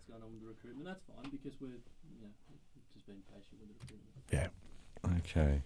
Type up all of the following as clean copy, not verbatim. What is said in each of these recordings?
what's going on with the recruitment. That's fine because we're just being patient with the recruitment. Yeah. Okay.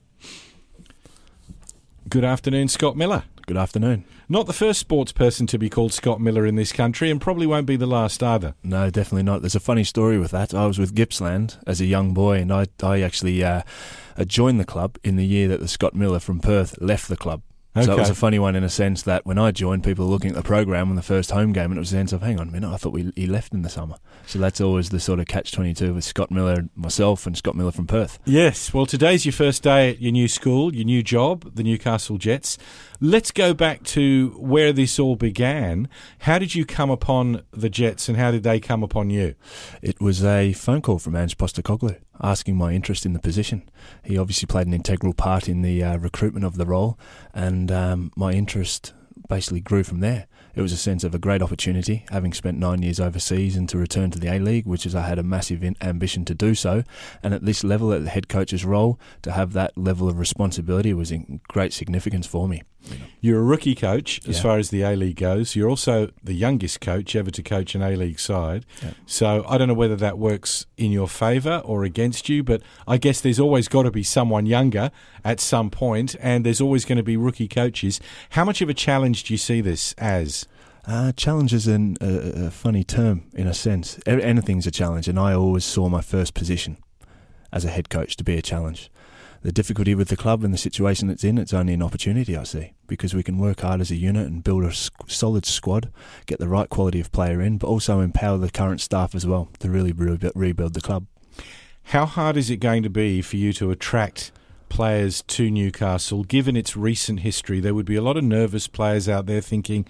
Good afternoon, Scott Miller. Good afternoon. Not the first sports person to be called Scott Miller in this country, and probably won't be the last either. No, definitely not. There's a funny story with that. I was with Gippsland as a young boy, and I actually joined the club in the year that the Scott Miller from Perth left the club. Okay. So it was a funny one in a sense that when I joined, people were looking at the program on the first home game, and it was a sense of, hang on a minute, I thought he left in the summer. So that's always the sort of catch-22 with Scott Miller, myself, and Scott Miller from Perth. Yes, well, today's your first day at your new school, your new job, the Newcastle Jets. Let's go back to where this all began. How did you come upon the Jets, and how did they come upon you? It was a phone call from Ange Postecoglou asking my interest in the position. He obviously played an integral part in the recruitment of the role, and my interest basically grew from there. It was a sense of a great opportunity, having spent 9 years overseas, and to return to the A-League, which is I had a massive ambition to do so. And at this level, at the head coach's role, to have that level of responsibility was in great significance for me. You're a rookie coach as far as the A-League goes. You're also the youngest coach ever to coach an A-League side. Yeah. So I don't know whether that works in your favour or against you, but I guess there's always got to be someone younger at some point, and there's always going to be rookie coaches. How much of a challenge do you see this as? Challenge is a funny term in a sense. Anything's a challenge, and I always saw my first position as a head coach to be a challenge. The difficulty with the club and the situation it's in, it's only an opportunity I see, because we can work hard as a unit and build a solid squad, get the right quality of player in, but also empower the current staff as well to really rebuild the club. How hard is it going to be for you to attract players to Newcastle, given its recent history? There would be a lot of nervous players out there thinking,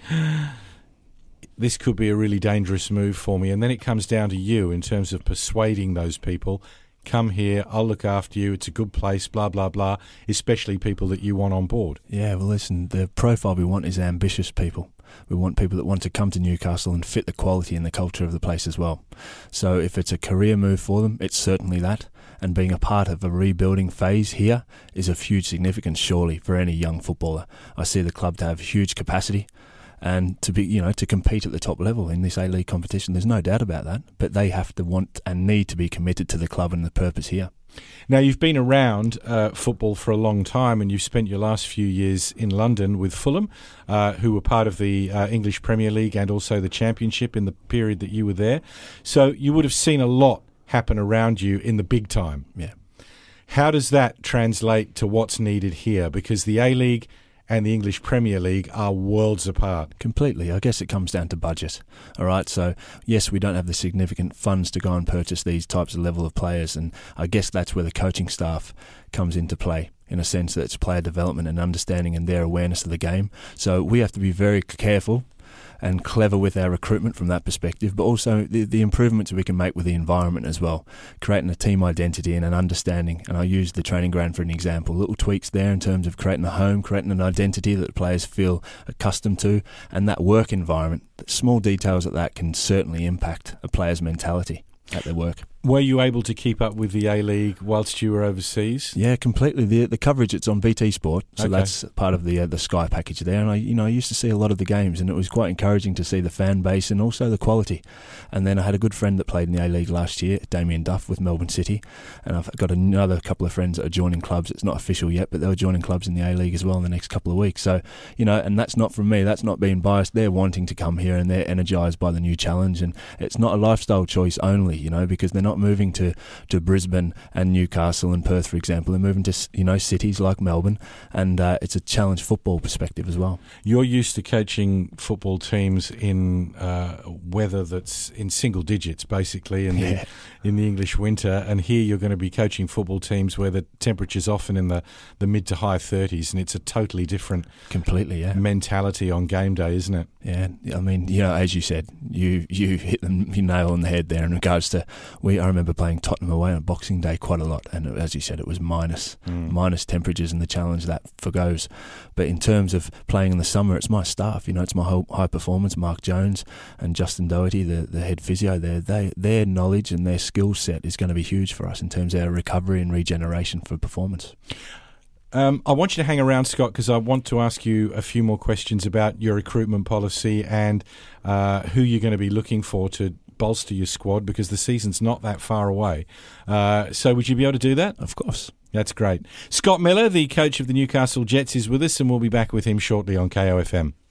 this could be a really dangerous move for me, and then it comes down to you in terms of persuading those people. Come here, I'll look after you, it's a good place, blah, blah, blah, especially people that you want on board. Yeah, well, listen, the profile we want is ambitious people. We want people that want to come to Newcastle and fit the quality and the culture of the place as well. So if it's a career move for them, it's certainly that. And being a part of a rebuilding phase here is of huge significance, surely, for any young footballer. I see the club to have huge capacity, and to be, to compete at the top level in this A-League competition. There's no doubt about that, but they have to want and need to be committed to the club and the purpose here. Now, you've been around football for a long time, and you've spent your last few years in London with Fulham, who were part of the English Premier League and also the Championship in the period that you were there. So you would have seen a lot happen around you in the big time. Yeah. How does that translate to what's needed here? Because the A-League and the English Premier League are worlds apart. Completely. I guess it comes down to budget. All right, so yes, we don't have the significant funds to go and purchase these types of level of players, and I guess that's where the coaching staff comes into play, in a sense that it's player development and understanding and their awareness of the game. So we have to be very careful and clever with our recruitment from that perspective, but also the improvements we can make with the environment as well, creating a team identity and an understanding. And I use the training ground for an example. Little tweaks there in terms of creating a home, creating an identity that players feel accustomed to, and that work environment. Small details like that can certainly impact a player's mentality at their work. Were you able to keep up with the A-League whilst you were overseas? Yeah, completely. The coverage, it's on BT Sport, so that's part of the Sky package there. And I used to see a lot of the games, and it was quite encouraging to see the fan base and also the quality. And then I had a good friend that played in the A-League last year, Damien Duff with Melbourne City, and I've got another couple of friends that are joining clubs. It's not official yet, but they're joining clubs in the A-League as well in the next couple of weeks. So, and that's not from me. That's not being biased. They're wanting to come here, and they're energised by the new challenge. And it's not a lifestyle choice only, because they're not moving to Brisbane and Newcastle and Perth, for example. They're moving to cities like Melbourne, and it's a challenge football perspective as well. You're used to coaching football teams in weather that's in single digits, basically, in the English winter, and here you're going to be coaching football teams where the temperature's often in the mid to high 30s, and it's a totally different mentality on game day, isn't it? Yeah, I mean, as you said, you hit the nail on the head there in regards to, I remember playing Tottenham away on Boxing Day quite a lot, and as you said, it was minus temperatures and the challenge that forgoes. But in terms of playing in the summer, it's my staff, it's my whole high performance, Mark Jones and Justin Doherty, the head physio there. Their knowledge and their skill set is going to be huge for us in terms of our recovery and regeneration for performance. I want you to hang around, Scott, because I want to ask you a few more questions about your recruitment policy and who you're going to be looking for to bolster your squad because the season's not that far away. So would you be able to do that? Of course. That's great. Scott Miller, the coach of the Newcastle Jets, is with us, and we'll be back with him shortly on KOFM.